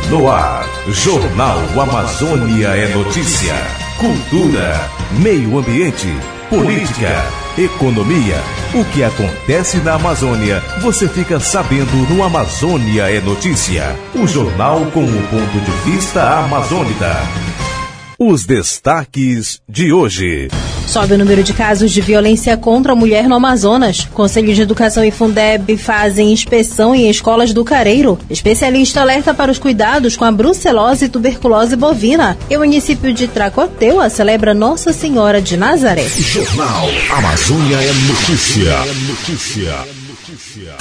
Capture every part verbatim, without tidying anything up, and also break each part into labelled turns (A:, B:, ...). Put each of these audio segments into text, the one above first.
A: No ar, Jornal Amazônia é notícia. Cultura, meio ambiente, política, economia. O que acontece na Amazônia, você fica sabendo no Amazônia é Notícia. O jornal com o ponto de vista amazônica. Os destaques de hoje.
B: Sobe o número de casos de violência contra a mulher no Amazonas. Conselho de Educação e Fundeb fazem inspeção em escolas do Careiro. Especialista alerta para os cuidados com a brucelose e tuberculose bovina. E o município de Tracoteua celebra Nossa Senhora de Nazaré.
A: Jornal Amazônia é Notícia. Notícia. Notícia.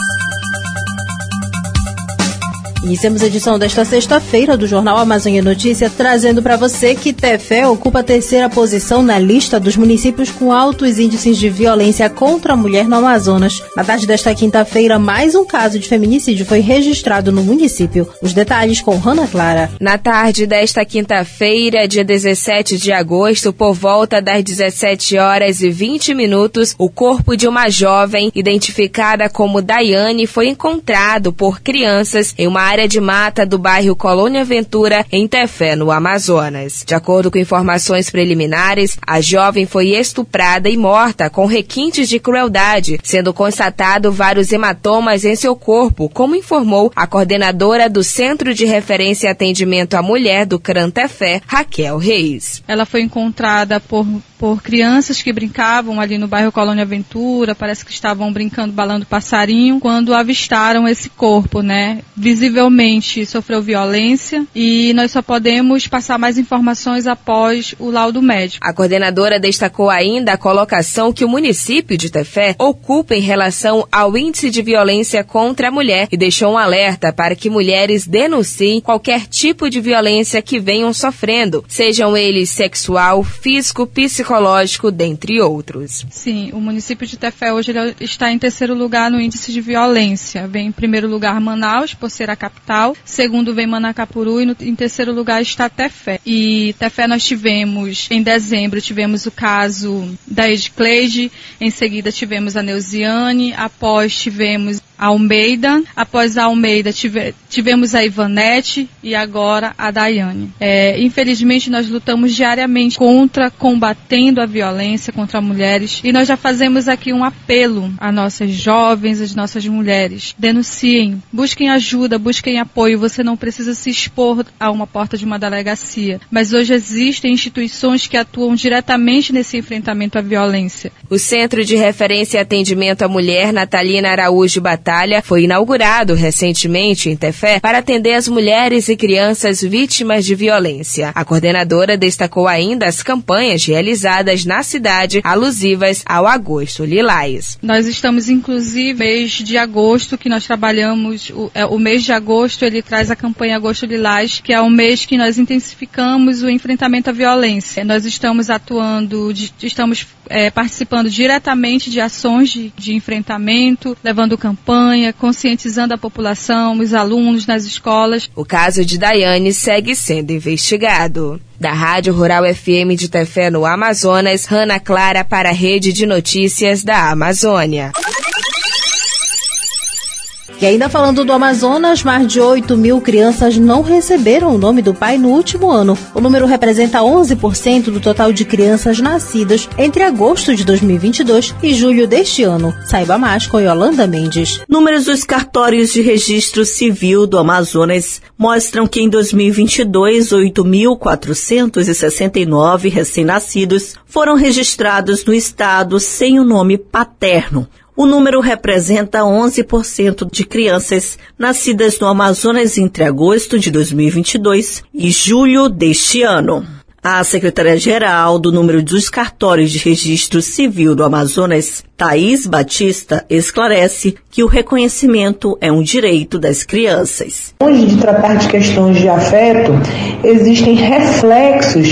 B: Iniciamos a edição desta sexta-feira do Jornal Amazônia Notícia, trazendo para você que Tefé ocupa a terceira posição na lista dos municípios com altos índices de violência contra a mulher no Amazonas. Na tarde desta quinta-feira, mais um caso de feminicídio foi registrado no município. Os detalhes com Ana Clara.
C: Na tarde desta quinta-feira, dia dezessete de agosto, por volta das dezessete horas e vinte minutos, o corpo de uma jovem, identificada como Daiane, foi encontrado por crianças em uma área de mata do bairro Colônia Ventura, em Tefé, no Amazonas. De acordo com informações preliminares, a jovem foi estuprada e morta com requintes de crueldade, sendo constatado vários hematomas em seu corpo, como informou a coordenadora do Centro de Referência e Atendimento à Mulher do CRAN Tefé, Raquel Reis.
D: Ela foi encontrada por, por crianças que brincavam ali no bairro Colônia Ventura, parece que estavam brincando, balando passarinho, quando avistaram esse corpo, né? Visivelmente sofreu violência e nós só podemos passar mais informações após o laudo médico.
C: A coordenadora destacou ainda a colocação que o município de Tefé ocupa em relação ao índice de violência contra a mulher e deixou um alerta para que mulheres denunciem qualquer tipo de violência que venham sofrendo, sejam eles sexual, físico, psicológico, dentre outros.
D: Sim, o município de Tefé hoje ele está em terceiro lugar no índice de violência. Vem em primeiro lugar Manaus, por ser a capital, segundo vem Manacapuru e no, em terceiro lugar está Tefé. E Tefé nós tivemos, em dezembro, tivemos o caso da Edcleide, em seguida tivemos a Neuziane, após tivemos a Almeida, após a Almeida tive, tivemos a Ivanete e agora a Daiane. É, infelizmente nós lutamos diariamente contra, combatendo a violência contra mulheres e nós já fazemos aqui um apelo a nossas jovens, às nossas mulheres. Denunciem, busquem ajuda, busquem apoio, você não precisa se expor a uma porta de uma delegacia, mas hoje existem instituições que atuam diretamente nesse enfrentamento à violência.
C: O Centro de Referência e Atendimento à Mulher Natalina Araújo Batalha foi inaugurado recentemente em Tefé para atender as mulheres e crianças vítimas de violência. A coordenadora destacou ainda as campanhas realizadas na cidade alusivas ao Agosto Lilás.
D: Nós estamos inclusive no mês de agosto que nós trabalhamos, o, é, o mês de agosto ele traz a campanha Agosto Lilás, que é um mês que nós intensificamos o enfrentamento à violência. Nós estamos atuando, de, estamos é, participando diretamente de ações de, de enfrentamento, levando campanha, conscientizando a população, os alunos nas escolas.
C: O caso de Daiane segue sendo investigado. Da Rádio Rural F M de Tefé, no Amazonas, Ana Clara para a Rede de Notícias da Amazônia.
B: E ainda falando do Amazonas, mais de oito mil crianças não receberam o nome do pai no último ano. O número representa onze por cento do total de crianças nascidas entre agosto de dois mil e vinte e dois e julho deste ano. Saiba mais com Yolanda Mendes.
E: Números dos cartórios de registro civil do Amazonas mostram que em dois mil e vinte e dois, oito mil quatrocentos e sessenta e nove recém-nascidos foram registrados no estado sem o nome paterno. O número representa onze por cento de crianças nascidas no Amazonas entre agosto de dois mil e vinte e dois e julho deste ano. A secretária-geral do número dos cartórios de registro civil do Amazonas, Thaís Batista, esclarece que o reconhecimento é um direito das crianças.
F: Longe de tratar de questões de afeto, existem reflexos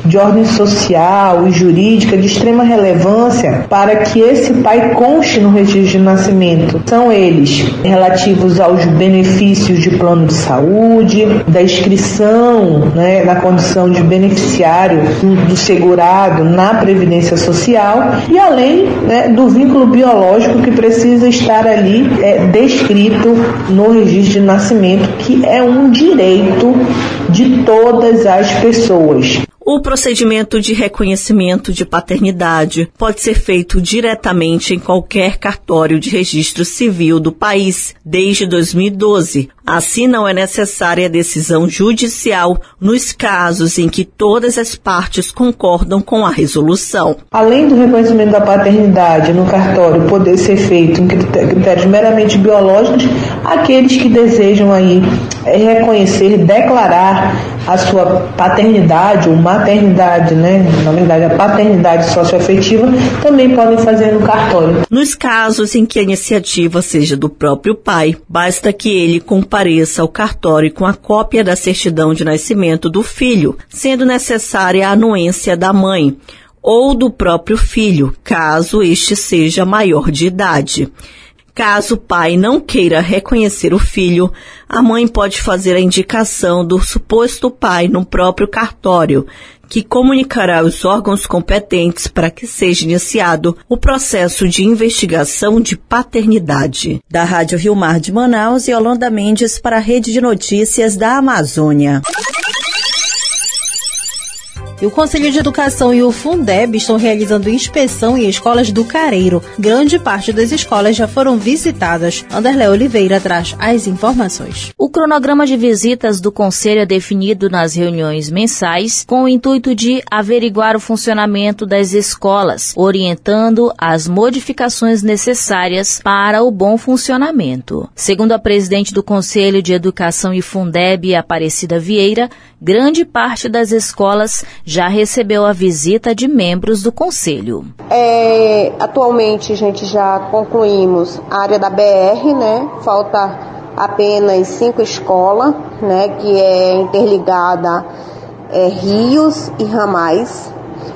F: de ordem social e jurídica de extrema relevância para que esse pai conste no registro de nascimento. São eles relativos aos benefícios de plano de saúde, da inscrição, né, na condição de beneficiário do, do segurado na Previdência Social e além, né, do vínculo biológico que precisa estar ali é, descrito no registro de nascimento, que é um direito de todas as pessoas.
E: O procedimento de reconhecimento de paternidade pode ser feito diretamente em qualquer cartório de registro civil do país desde dois mil e doze. Assim, não é necessária a decisão judicial nos casos em que todas as partes concordam com a resolução.
F: Além do reconhecimento da paternidade no cartório poder ser feito em critérios meramente biológicos, aqueles que desejam aí reconhecer, declarar a sua paternidade ou maternidade, né? Na verdade, a paternidade socioafetiva também podem fazer no cartório.
E: Nos casos em que a iniciativa seja do próprio pai, basta que ele compareça ao cartório com a cópia da certidão de nascimento do filho, sendo necessária a anuência da mãe ou do próprio filho, caso este seja maior de idade. Caso o pai não queira reconhecer o filho, a mãe pode fazer a indicação do suposto pai no próprio cartório, que comunicará aos órgãos competentes para que seja iniciado o processo de investigação de paternidade. Da Rádio Rio Mar de Manaus, Yolanda Mendes para a Rede de Notícias da Amazônia.
B: E o Conselho de Educação e o Fundeb estão realizando inspeção em escolas do Careiro. Grande parte das escolas já foram visitadas. Anderlé Oliveira traz as informações.
G: O cronograma de visitas do Conselho é definido nas reuniões mensais com o intuito de averiguar o funcionamento das escolas, orientando as modificações necessárias para o bom funcionamento. Segundo a presidente do Conselho de Educação e Fundeb, Aparecida Vieira, grande parte das escolas já recebeu a visita de membros do Conselho.
H: É, atualmente, a gente já concluímos a área da B R, né? Falta apenas cinco escolas, né? Que é interligada é, rios e ramais.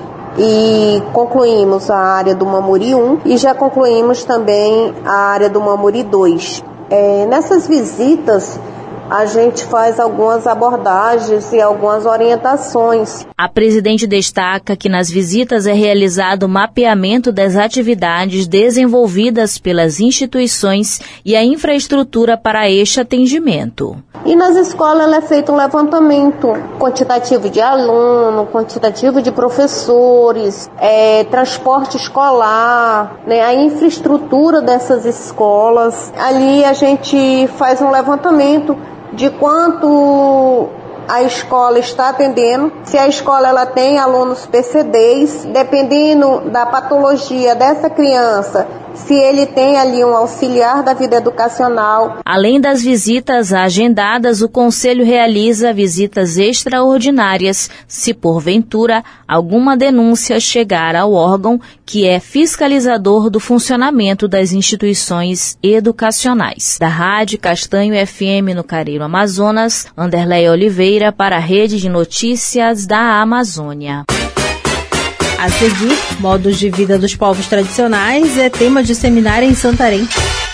H: E concluímos a área do Mamuri um e já concluímos também a área do Mamuri dois. É, nessas visitas, a gente faz algumas abordagens e algumas orientações.
G: A presidente destaca que nas visitas é realizado o mapeamento das atividades desenvolvidas pelas instituições e a infraestrutura para este atendimento.
H: E nas escolas é feito um levantamento quantitativo de aluno, quantitativo de professores, é, transporte escolar, né, a infraestrutura dessas escolas. Ali a gente faz um levantamento de quanto a escola está atendendo, se a escola ela tem alunos P C Ds, dependendo da patologia dessa criança, se ele tem ali um auxiliar da vida educacional.
G: Além das visitas agendadas, o Conselho realiza visitas extraordinárias, se porventura alguma denúncia chegar ao órgão que é fiscalizador do funcionamento das instituições educacionais. Da Rádio Castanho F M no Careiro Amazonas, Anderlé Oliveira para a Rede de Notícias da Amazônia.
B: A seguir, modos de vida dos povos tradicionais é tema de seminário em Santarém.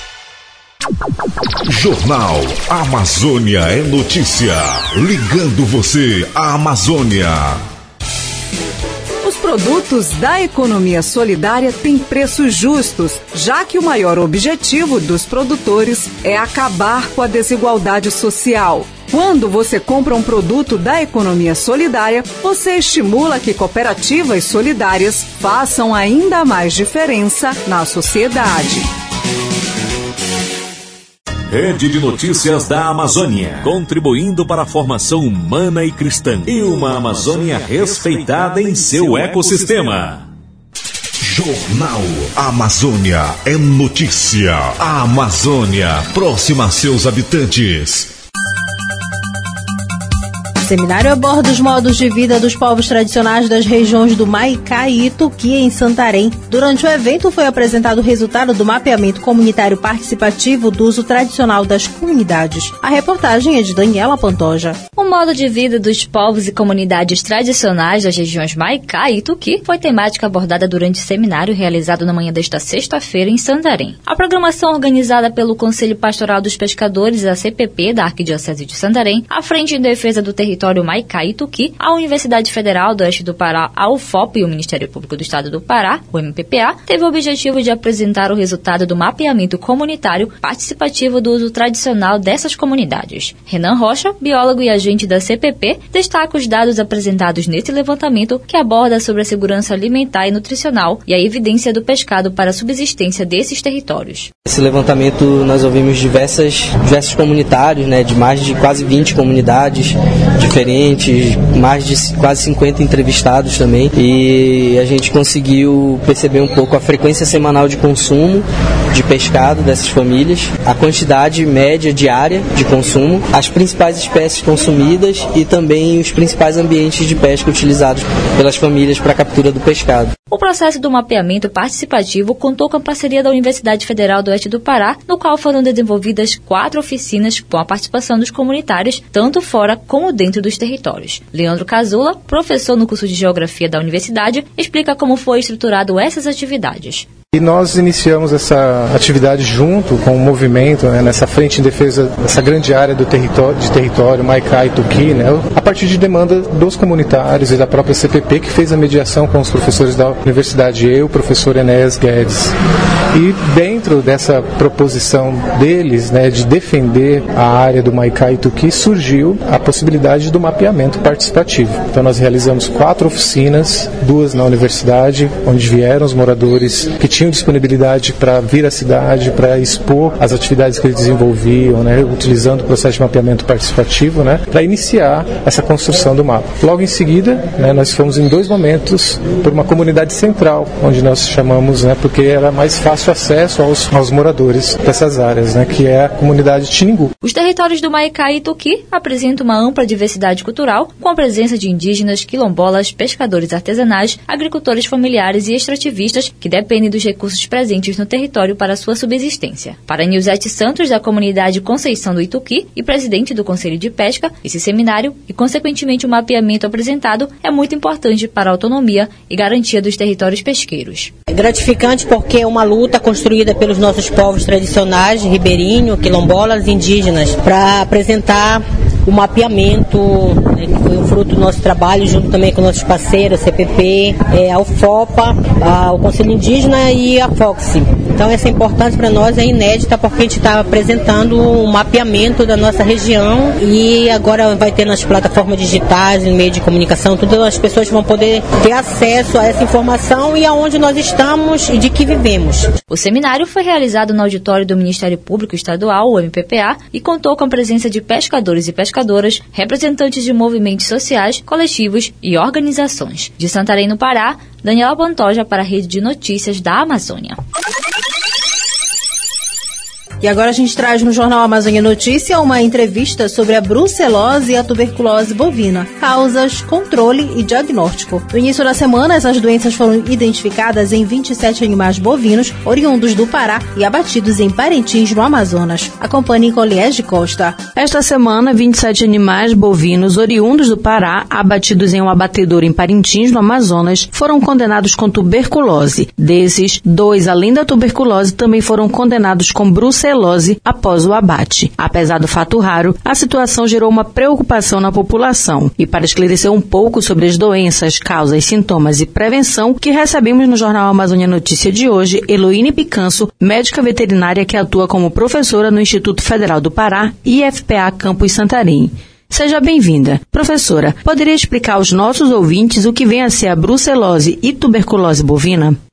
A: Jornal Amazônia é notícia. Ligando você à Amazônia.
I: Os produtos da economia solidária têm preços justos, já que o maior objetivo dos produtores é acabar com a desigualdade social. Quando você compra um produto da economia solidária, você estimula que cooperativas solidárias façam ainda mais diferença na sociedade.
A: Rede de Notícias da Amazônia, contribuindo para a formação humana e cristã e uma Amazônia respeitada em seu ecossistema. Jornal Amazônia é notícia. A Amazônia próxima a seus habitantes.
B: seminário aborda os modos de vida dos povos tradicionais das regiões do Maicá e Ituqui, em Santarém. Durante o evento foi apresentado o resultado do mapeamento comunitário participativo do uso tradicional das comunidades. A reportagem é de Daniela Pantoja.
J: O modo de vida dos povos e comunidades tradicionais das regiões Maicá e Ituqui foi temática abordada durante o seminário realizado na manhã desta sexta-feira em Santarém. A programação organizada pelo Conselho Pastoral dos Pescadores, a C P P, da Arquidiocese de Santarém, a Frente em Defesa do Território Maicá e Ituqui, a Universidade Federal do Oeste do Pará, a U F O P e o Ministério Público do Estado do Pará, o M P P A, teve o objetivo de apresentar o resultado do mapeamento comunitário participativo do uso tradicional dessas comunidades. Renan Rocha, biólogo e agente da C P P, destaca os dados apresentados nesse levantamento que aborda sobre a segurança alimentar e nutricional e a evidência do pescado para a subsistência desses territórios.
K: Nesse levantamento nós ouvimos diversas, diversos comunitários, né, de mais de quase vinte comunidades diferentes, mais de quase cinquenta entrevistados também, e a gente conseguiu perceber um pouco a frequência semanal de consumo de pescado dessas famílias, a quantidade média diária de consumo, as principais espécies consumidas e também os principais ambientes de pesca utilizados pelas famílias para a captura do pescado.
J: O processo do mapeamento participativo contou com a parceria da Universidade Federal do Oeste do Pará, no qual foram desenvolvidas quatro oficinas com a participação dos comunitários, tanto fora como dentro dos territórios. Leandro Casula, professor no curso de Geografia da Universidade, explica como foi estruturado essas atividades.
L: E nós iniciamos essa atividade junto com o movimento, né, nessa frente em defesa dessa grande área do território, de território Maicá e Ituqui, né, a partir de demanda dos comunitários e da própria C P P, que fez a mediação com os professores da universidade, eu, o professor Enéas Guedes. E dentro dessa proposição deles, né, de defender a área do Maicá e Ituqui, surgiu a possibilidade do mapeamento participativo. Então nós realizamos quatro oficinas, duas na universidade, onde vieram os moradores que tinham disponibilidade para vir à cidade, para expor as atividades que eles desenvolviam, né, utilizando o processo de mapeamento participativo, né, para iniciar essa construção do mapa. Logo em seguida, né, nós fomos em dois momentos por uma comunidade central, onde nós chamamos, né, porque era mais fácil acesso aos, aos moradores dessas áreas, né, que é a comunidade Tiningu.
J: Os territórios do Maicá e Ituqui apresentam uma ampla diversidade cultural, com a presença de indígenas, quilombolas, pescadores artesanais, agricultores familiares e extrativistas que dependem dos recursos presentes no território para sua subsistência. Para Nilzete Santos, da comunidade Conceição do Ituqui e presidente do Conselho de Pesca, esse seminário e, consequentemente, o mapeamento apresentado é muito importante para a autonomia e garantia dos territórios pesqueiros.
M: É gratificante porque é uma luta construída pelos nossos povos tradicionais, ribeirinho, quilombolas e indígenas, para apresentar o mapeamento, né, que foi um fruto do nosso trabalho, junto também com nossos parceiros, a C P P, é, a U F O P A, a, o Conselho Indígena e a Fox. Então essa importância para nós é inédita, porque a gente está apresentando um mapeamento da nossa região e agora vai ter nas plataformas digitais, em meio de comunicação, tudo, as pessoas vão poder ter acesso a essa informação e aonde nós estamos e de que vivemos.
J: O seminário foi realizado no auditório do Ministério Público Estadual, o M P P A, e contou com a presença de pescadores e pescadoras, representantes de movimentos sociais, coletivos e organizações. De Santarém, no Pará, Daniela Pantoja para a Rede de Notícias da Amazônia.
B: E agora a gente traz no Jornal Amazônia Notícia uma entrevista sobre a brucelose e a tuberculose bovina, causas, controle e diagnóstico. No início da semana, essas doenças foram identificadas em vinte e sete animais bovinos oriundos do Pará e abatidos em Parintins, no Amazonas. Acompanhe com Liege Costa.
N: Esta semana, vinte e sete animais bovinos oriundos do Pará, abatidos em um abatedouro em Parintins, no Amazonas, foram condenados com tuberculose. Desses, dois, além da tuberculose, também foram condenados com brucelose após o abate. Apesar do fato raro, a situação gerou uma preocupação na população. E para esclarecer um pouco sobre as doenças, causas, sintomas e prevenção, que recebemos no Jornal Amazônia Notícia de hoje, Eloíne Picanso, médica veterinária que atua como professora no Instituto Federal do Pará, I F P A Campus Santarém. Seja bem-vinda. Professora, poderia explicar aos nossos ouvintes o que vem a ser a brucelose e tuberculose bovina?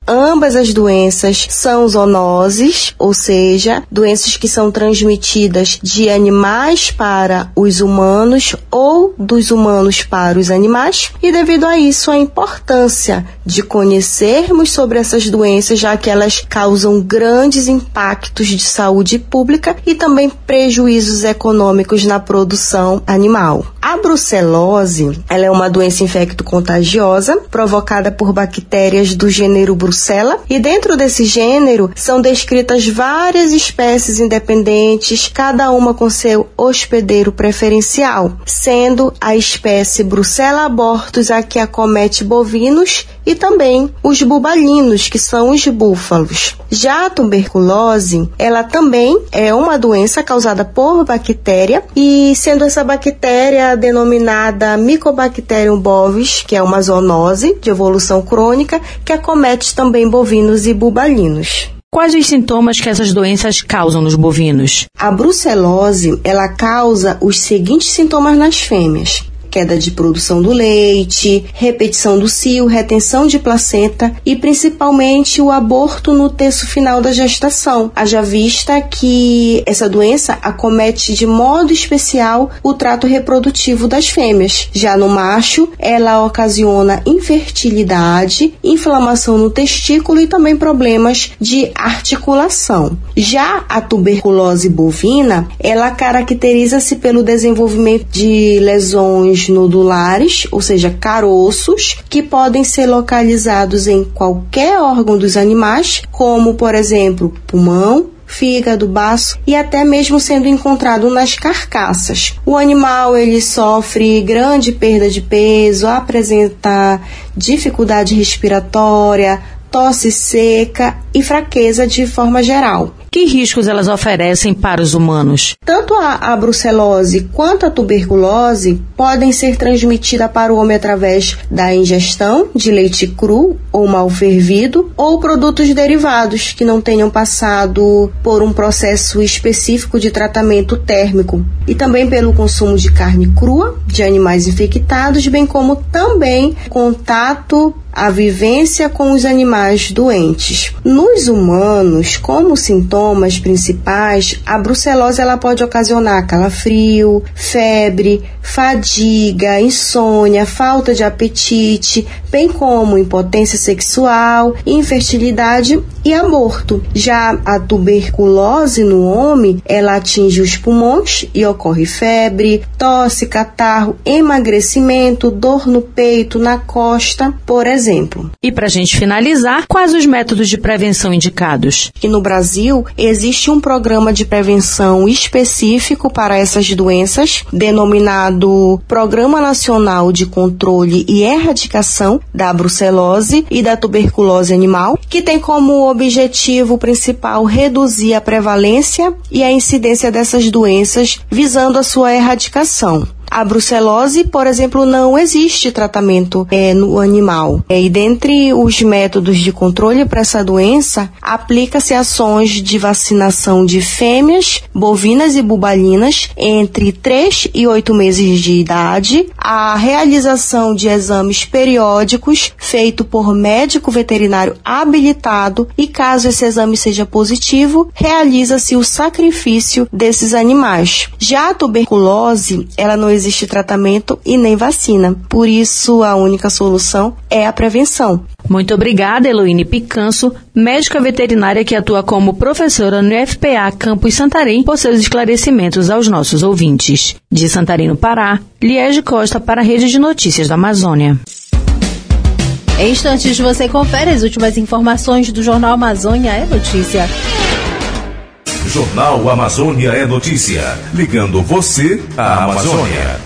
O: Ambas as doenças são zoonoses, ou seja, doenças que são transmitidas de animais para os humanos ou dos humanos para os animais, e devido a isso a importância de conhecermos sobre essas doenças, já que elas causam grandes impactos de saúde pública e também prejuízos econômicos na produção animal. A brucelose, ela é uma doença infecto-contagiosa provocada por bactérias do gênero Brucella, e dentro desse gênero são descritas várias espécies independentes, cada uma com seu hospedeiro preferencial, sendo a espécie Brucella abortus a que acomete bovinos e também os bubalinos, que são os búfalos. Já a tuberculose, ela também é uma doença causada por bactéria, e sendo essa bactéria denominada Mycobacterium bovis, que é uma zoonose de evolução crônica, que acomete também bovinos e bubalinos.
N: Quais os sintomas que essas doenças causam nos bovinos?
O: A brucelose, ela causa os seguintes sintomas nas fêmeas: queda de produção do leite, repetição do cio, retenção de placenta e principalmente o aborto no terço final da gestação. Haja vista que essa doença acomete de modo especial o trato reprodutivo das fêmeas. Já no macho, ela ocasiona infertilidade, inflamação no testículo e também problemas de articulação. Já a tuberculose bovina, ela caracteriza-se pelo desenvolvimento de lesões nodulares, ou seja, caroços, que podem ser localizados em qualquer órgão dos animais, como, por exemplo, pulmão, fígado, baço e até mesmo sendo encontrado nas carcaças. O animal ele sofre grande perda de peso, apresenta dificuldade respiratória, tosse seca e fraqueza de forma geral.
N: Que riscos elas oferecem para os humanos?
O: Tanto a, a brucelose quanto a tuberculose podem ser transmitidas para o homem através da ingestão de leite cru ou mal fervido ou produtos derivados que não tenham passado por um processo específico de tratamento térmico, e também pelo consumo de carne crua de animais infectados, bem como também contato, a vivência com os animais doentes. Nos humanos, como sintomas principais, a brucelose ela pode ocasionar calafrio, febre, fadiga, insônia, falta de apetite, bem como impotência sexual, infertilidade e aborto. Já a tuberculose no homem, ela atinge os pulmões e ocorre febre, tosse, catarro, emagrecimento, dor no peito, na costa, por exemplo.
N: E para a gente finalizar, quais os métodos de prevenção indicados?
O: Que no Brasil existe um programa de prevenção específico para essas doenças, denominado Programa Nacional de Controle e Erradicação da Brucelose e da Tuberculose Animal, que tem como objetivo principal reduzir a prevalência e a incidência dessas doenças, visando a sua erradicação. A brucelose, por exemplo, não existe tratamento é, no animal. É, e dentre os métodos de controle para essa doença, aplica-se ações de vacinação de fêmeas, bovinas e bubalinas entre três e oito meses de idade, a realização de exames periódicos feito por médico veterinário habilitado e, caso esse exame seja positivo, realiza-se o sacrifício desses animais. Já a tuberculose, ela não existe tratamento e nem vacina. Por isso, a única solução é a prevenção.
N: Muito obrigada, Heloíne Picanso, médica veterinária que atua como professora no F P A Campus Santarém, por seus esclarecimentos aos nossos ouvintes. De Santarém, no Pará, Liege Costa para a Rede de Notícias da Amazônia.
B: Em instantes, você confere as últimas informações do Jornal Amazônia é Notícia.
A: Jornal Amazônia é Notícia, ligando você à Amazônia.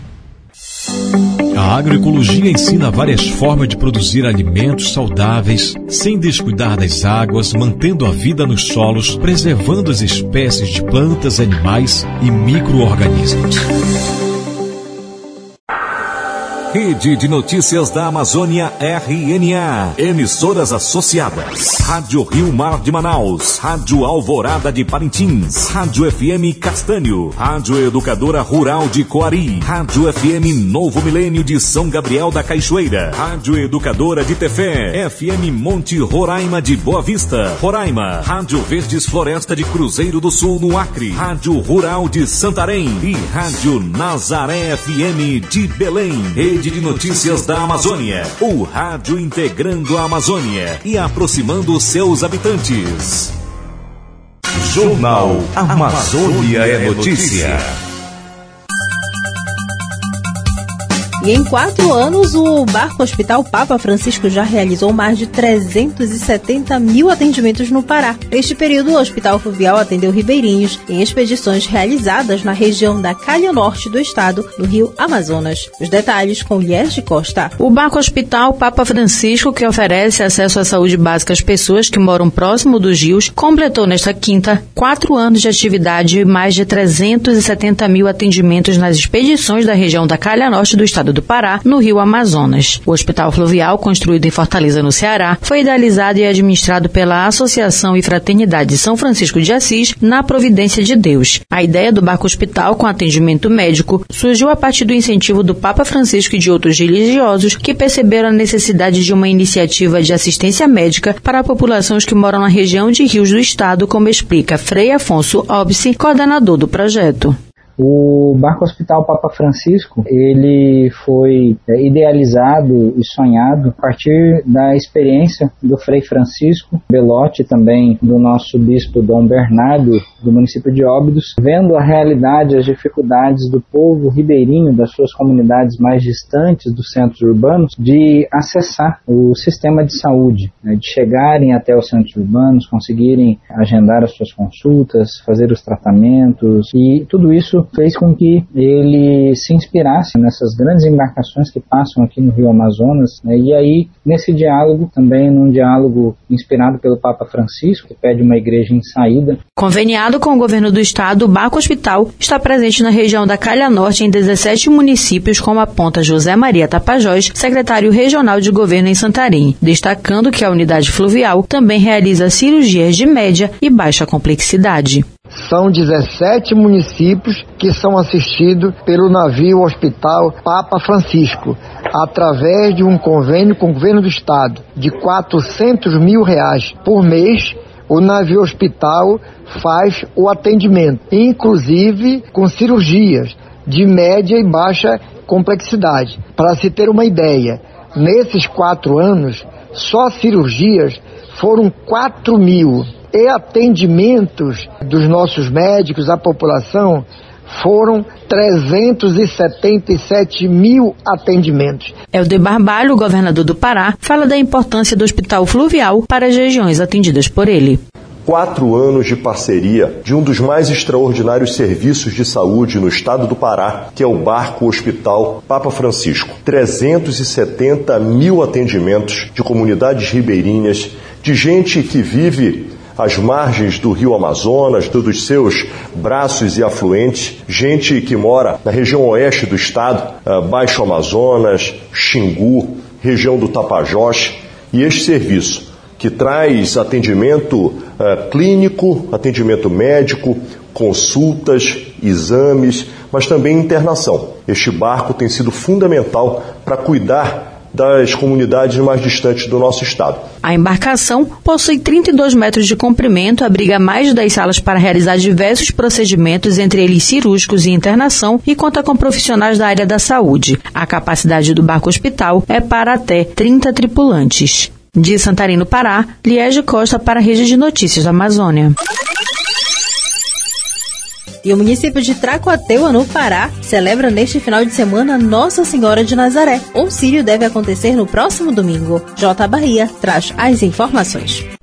P: A agroecologia ensina várias formas de produzir alimentos saudáveis, sem descuidar das águas, mantendo a vida nos solos, preservando as espécies de plantas, animais e micro-organismos.
A: Rede de Notícias da Amazônia R N A. Emissoras associadas. Rádio Rio Mar de Manaus. Rádio Alvorada de Parintins. Rádio F M Castanho. Rádio Educadora Rural de Coari. Rádio F M Novo Milênio de São Gabriel da Cachoeira. Rádio Educadora de Tefé. F M Monte Roraima de Boa Vista, Roraima. Rádio Verdes Floresta de Cruzeiro do Sul, no Acre. Rádio Rural de Santarém. E Rádio Nazaré F M de Belém. Rede de Notícias da Amazônia. O rádio integrando a Amazônia e aproximando seus habitantes. Jornal Amazônia é Notícia.
B: E em quatro anos, o Barco Hospital Papa Francisco já realizou mais de trezentos e setenta mil atendimentos no Pará. Neste período, o Hospital Fluvial atendeu ribeirinhos em expedições realizadas na região da Calha Norte do estado, no rio Amazonas. Os detalhes com Liege Costa.
N: O Barco Hospital Papa Francisco, que oferece acesso à saúde básica às pessoas que moram próximo dos rios, completou nesta quinta quatro anos de atividade e mais de trezentos e setenta mil atendimentos nas expedições da região da Calha Norte do estado do Pará, no rio Amazonas. O Hospital Fluvial, construído em Fortaleza, no Ceará, foi idealizado e administrado pela Associação e Fraternidade São Francisco de Assis, na Providência de Deus. A ideia do Barco Hospital com atendimento médico surgiu a partir do incentivo do Papa Francisco e de outros religiosos que perceberam a necessidade de uma iniciativa de assistência médica para populações que moram na região de rios do estado, como explica Frei Afonso Obsi, coordenador do projeto.
Q: O Barco Hospital Papa Francisco, ele foi é, idealizado e sonhado a partir da experiência do Frei Francisco Belotti, também do nosso bispo Dom Bernardo, do município de Óbidos, vendo a realidade, as dificuldades do povo ribeirinho, das suas comunidades mais distantes dos centros urbanos, de acessar o sistema de saúde, né, de chegarem até os centros urbanos, conseguirem agendar as suas consultas, fazer os tratamentos, e tudo isso fez com que ele se inspirasse nessas grandes embarcações que passam aqui no Rio Amazonas, né? E aí, nesse diálogo, também num diálogo inspirado pelo Papa Francisco, que pede uma igreja em saída.
N: Conveniado com o governo do estado, o Barco Hospital está presente na região da Calha Norte em dezessete municípios, como aponta José Maria Tapajós, secretário regional de governo em Santarém, destacando que a unidade fluvial também realiza cirurgias de média e baixa complexidade.
R: São dezessete municípios que são assistidos pelo navio Hospital Papa Francisco, através de um convênio com o governo do estado de quatrocentos mil reais por mês. O navio hospital faz o atendimento, inclusive com cirurgias de média e baixa complexidade. Para se ter uma ideia, nesses quatro anos, só cirurgias foram quatro mil. E atendimentos dos nossos médicos à população foram trezentos e setenta e sete mil atendimentos.
N: Helder Barbalho, governador do Pará, fala da importância do Hospital Fluvial para as regiões atendidas por ele.
S: Quatro anos de parceria de um dos mais extraordinários serviços de saúde no estado do Pará, que é o Barco Hospital Papa Francisco. trezentos e setenta mil atendimentos de comunidades ribeirinhas, de gente que vive às margens do rio Amazonas, dos seus braços e afluentes, gente que mora na região oeste do estado, Baixo Amazonas, Xingu, região do Tapajós, e este serviço que traz atendimento uh, clínico, atendimento médico, consultas, exames, mas também internação. Este barco tem sido fundamental para cuidar das comunidades mais distantes do nosso estado.
N: A embarcação possui trinta e dois metros de comprimento, abriga mais de dez salas para realizar diversos procedimentos, entre eles cirúrgicos e internação, e conta com profissionais da área da saúde. A capacidade do barco hospital é para até trinta tripulantes. De Santarém, no Pará, Liege Costa para a Rede de Notícias da Amazônia.
B: E o município de Tracuateua, no Pará, celebra neste final de semana Nossa Senhora de Nazaré. O círio deve acontecer no próximo domingo. J. Bahia traz as informações.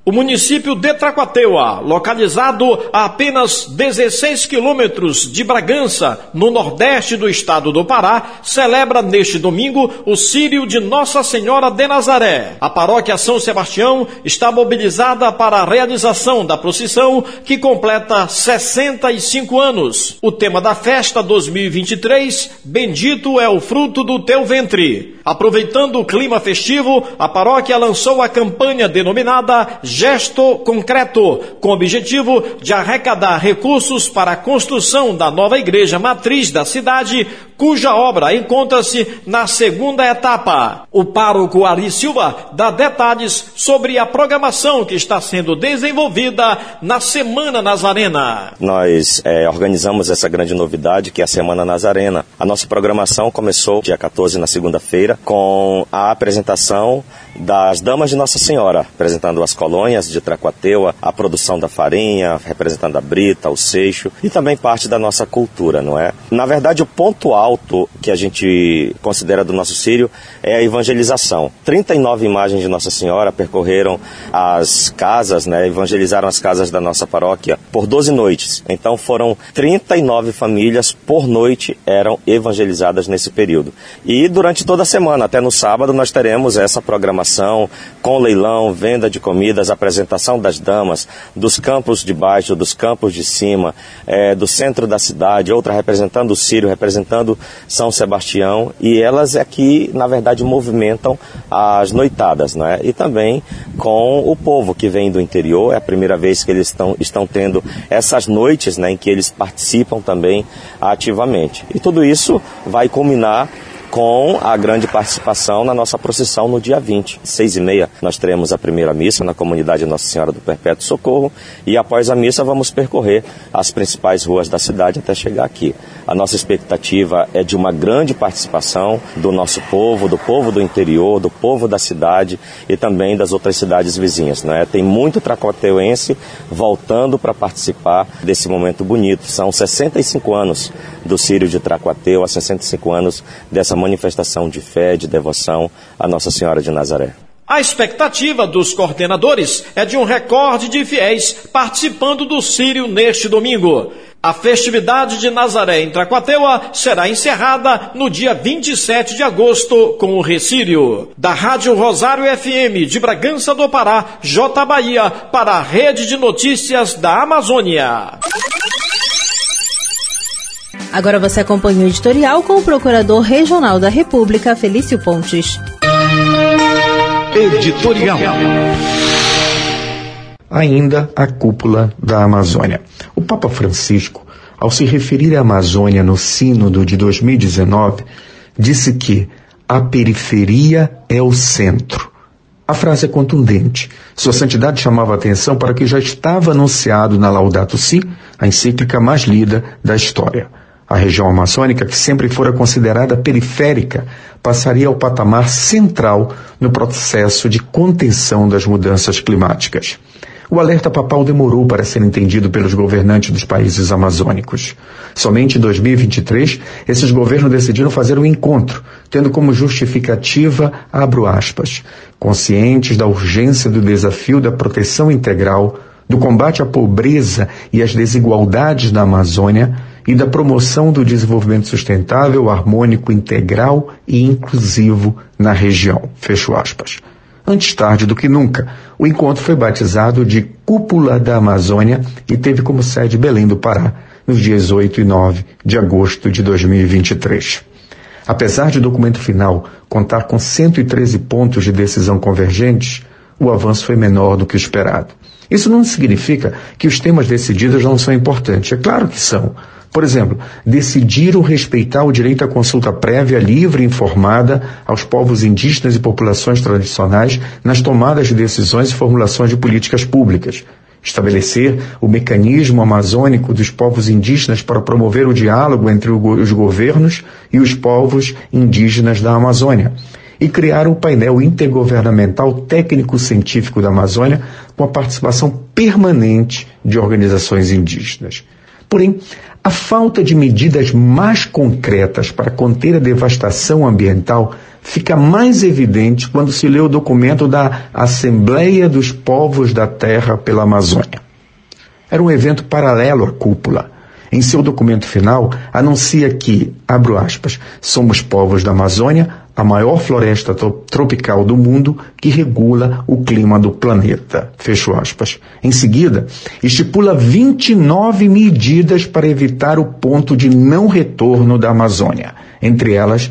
T: O município de Tracuateua, localizado a apenas dezesseis quilômetros de Bragança, no nordeste do estado do Pará, celebra neste domingo o Círio de Nossa Senhora de Nazaré. A paróquia São Sebastião está mobilizada para a realização da procissão, que completa sessenta e cinco anos. O tema da festa dois mil e vinte e três, Bendito é o fruto do teu ventre. Aproveitando o clima festivo, a paróquia lançou a campanha denominada Gesto Concreto, com o objetivo de arrecadar recursos para a construção da nova igreja matriz da cidade, cuja obra encontra-se na segunda etapa. O pároco Ari Silva dá detalhes sobre a programação que está sendo desenvolvida na Semana Nazarena.
U: Nós é, organizamos essa grande novidade que é a Semana Nazarena. A nossa programação começou dia quatorze, na segunda-feira, com a apresentação das Damas de Nossa Senhora, apresentando as colônias de Tracuateua, a produção da farinha, representando a brita, o seixo e também parte da nossa cultura, não é? Na verdade, o ponto alto que a gente considera do nosso Círio é a evangelização. trinta e nove imagens de Nossa Senhora percorreram as casas, né, evangelizaram as casas da nossa paróquia por doze noites. Então foram trinta e nove famílias por noite eram evangelizadas nesse período. E durante toda a semana, até no sábado, nós teremos essa programação com leilão, venda de comidas, apresentação das damas, dos campos de baixo, dos campos de cima, é, do centro da cidade, outra representando o Círio, representando São Sebastião, e elas é que, na verdade, movimentam as noitadas, né? E também com o povo que vem do interior, é a primeira vez que eles estão, estão tendo essas noites, né, em que eles participam também ativamente. E tudo isso vai culminar com a grande participação na nossa procissão no dia vinte, seis e meia, nós teremos a primeira missa na comunidade Nossa Senhora do Perpétuo Socorro e após a missa vamos percorrer as principais ruas da cidade até chegar aqui. A nossa expectativa é de uma grande participação do nosso povo, do povo do interior, do povo da cidade e também das outras cidades vizinhas, né? Tem muito tracuateuense voltando para participar desse momento bonito. São sessenta e cinco anos do Círio de Tracuateua, sessenta e cinco anos dessa manifestação de fé, de devoção à Nossa Senhora de Nazaré.
T: A expectativa dos coordenadores é de um recorde de fiéis participando do Círio neste domingo. A festividade de Nazaré em Tracuateua será encerrada no dia vinte e sete de agosto com o Recírio. Da Rádio Rosário F M de Bragança do Pará, J. Bahia, para a Rede de Notícias da Amazônia.
B: Agora você acompanha o editorial com o Procurador Regional da República, Felício Pontes.
V: Editorial. Ainda a cúpula da Amazônia. O Papa Francisco, ao se referir à Amazônia no Sínodo de dois mil e dezenove, disse que a periferia é o centro. A frase é contundente. Sua Santidade chamava a atenção para o que já estava anunciado na Laudato Si, a encíclica mais lida da história. A região amazônica, que sempre fora considerada periférica, passaria ao patamar central no processo de contenção das mudanças climáticas. O alerta papal demorou para ser entendido pelos governantes dos países amazônicos. Somente em dois mil e vinte e três, esses governos decidiram fazer um encontro, tendo como justificativa, abro aspas, conscientes da urgência do desafio da proteção integral, do combate à pobreza e às desigualdades na Amazônia e da promoção do desenvolvimento sustentável, harmônico, integral e inclusivo na região. Fecho aspas. Antes tarde do que nunca, o encontro foi batizado de Cúpula da Amazônia e teve como sede Belém do Pará, nos dias oito e nove de agosto de dois mil e vinte e três. Apesar de o documento final contar com cento e treze pontos de decisão convergentes, o avanço foi menor do que o esperado. Isso não significa que os temas decididos não são importantes. É claro que são. Por exemplo, decidiram respeitar o direito à consulta prévia, livre e informada aos povos indígenas e populações tradicionais nas tomadas de decisões e formulações de políticas públicas. Estabelecer o mecanismo amazônico dos povos indígenas para promover o diálogo entre os governos e os povos indígenas da Amazônia. E criar o painel intergovernamental técnico-científico da Amazônia com a participação permanente de organizações indígenas. Porém, a falta de medidas mais concretas para conter a devastação ambiental fica mais evidente quando se lê o documento da Assembleia dos Povos da Terra pela Amazônia. Era um evento paralelo à cúpula. Em seu documento final, anuncia que, abro aspas, somos povos da Amazônia, a maior floresta tropical do mundo que regula o clima do planeta. Fecho aspas. Em seguida, estipula vinte e nove medidas para evitar o ponto de não retorno da Amazônia. Entre elas,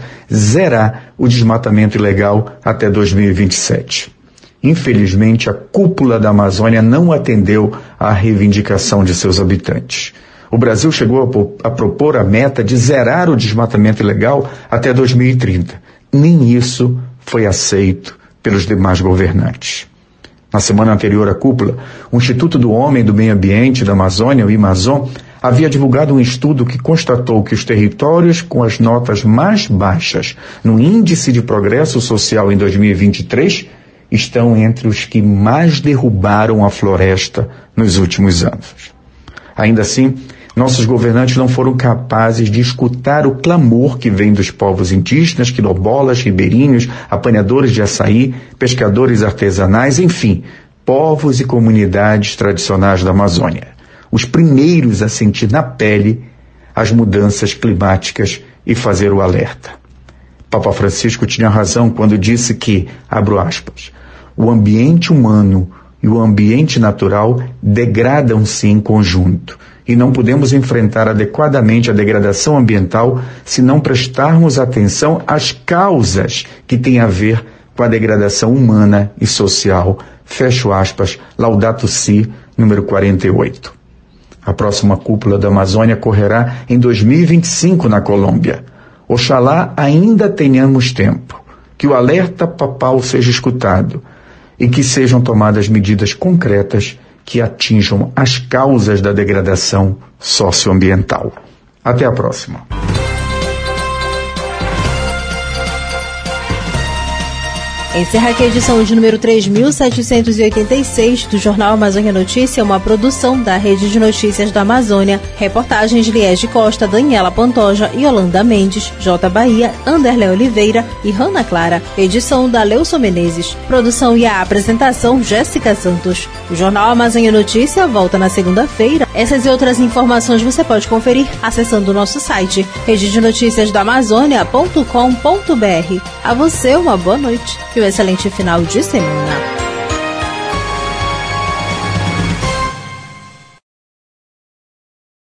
V: zerar o desmatamento ilegal até dois mil e vinte e sete. Infelizmente, a cúpula da Amazônia não atendeu à reivindicação de seus habitantes. O Brasil chegou a propor a meta de zerar o desmatamento ilegal até dois mil e trinta. Nem isso foi aceito pelos demais governantes. Na semana anterior à cúpula, o Instituto do Homem e do Meio Ambiente da Amazônia, o IMAZON, havia divulgado um estudo que constatou que os territórios com as notas mais baixas no Índice de Progresso Social em dois mil e vinte e três estão entre os que mais derrubaram a floresta nos últimos anos. Ainda assim, nossos governantes não foram capazes de escutar o clamor que vem dos povos indígenas, quilombolas, ribeirinhos, apanhadores de açaí, pescadores artesanais, enfim, povos e comunidades tradicionais da Amazônia. Os primeiros a sentir na pele as mudanças climáticas e fazer o alerta. Papa Francisco tinha razão quando disse que, abro aspas, o ambiente humano e o ambiente natural degradam-se em conjunto. E não podemos enfrentar adequadamente a degradação ambiental se não prestarmos atenção às causas que têm a ver com a degradação humana e social. Fecho aspas, Laudato Si, número quarenta e oito. A próxima cúpula da Amazônia correrá em dois mil e vinte e cinco na Colômbia. Oxalá ainda tenhamos tempo, que o alerta papal seja escutado e que sejam tomadas medidas concretas que atinjam as causas da degradação socioambiental. Até a próxima.
B: Encerra aqui a edição de número três mil setecentos e oitenta e seis do Jornal Amazônia Notícia, uma produção da Rede de Notícias da Amazônia. Reportagens Liege Costa, Daniela Pantoja, Yolanda Mendes, J. Bahia, Anderle Oliveira e Rana Clara. Edição da Leuson Menezes. Produção e a apresentação Jéssica Santos. O Jornal Amazônia Notícia volta na segunda-feira. Essas e outras informações você pode conferir acessando o nosso site rede de notícias da amazônia ponto com ponto br. A você uma boa noite e um excelente final de semana.